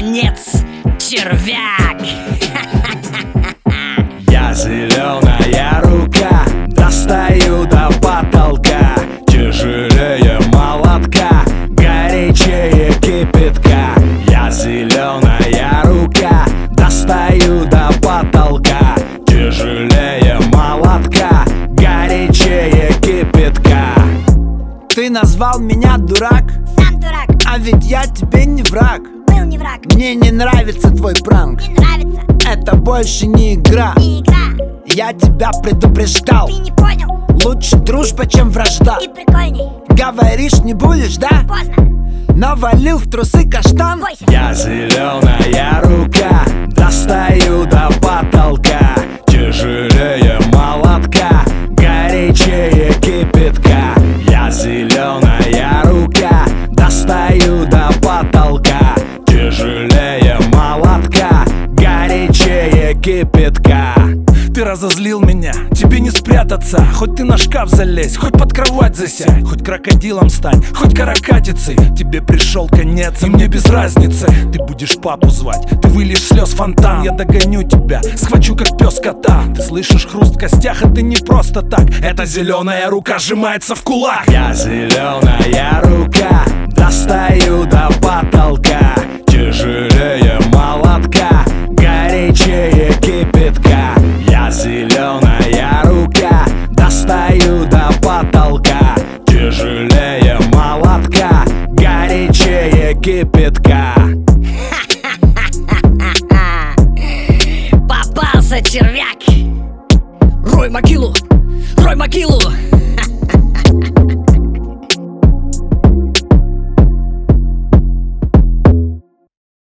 наконец, червяк. Я зеленая рука, достаю до потолка, тяжелее молотка, горячее кипятка. Я зеленая рука, достаю до потолка, тяжелее молотка, горячее кипятка. Ты назвал меня дурак, Сам дурак, а ведь я тебе не враг. был не враг, Мне не нравится твой пранк, не нравится, это больше не игра. не игра. Я тебя предупреждал, Ты не понял, лучше дружба, чем вражда. и прикольней. Говоришь, не будешь, да? Поздно, Навалил в трусы каштан. бойся. Я зеленая рука, достаю до потолка, тяжелее молотка, горячее кипятка. Я зеленая рука, достаю до потолка, тяжелее молотка, горячее кипятка. Ты разозлил меня, тебе не спрятаться. Хоть ты на шкаф залезь, хоть под кровать засядь, хоть крокодилом стань, хоть каракатицей. Тебе пришел конец, и мне без разницы. Ты будешь папу звать, ты выльешь слез фонтан. Я догоню тебя, схвачу как пес кота. Ты слышишь хруст в костях, это не просто так. Эта зеленая рука сжимается в кулак. Я зеленая рука, достаю до потолка, тяжелее молотка, горячее кипятка. Я зеленая рука, достаю до потолка, тяжелее молотка, горячее кипятка.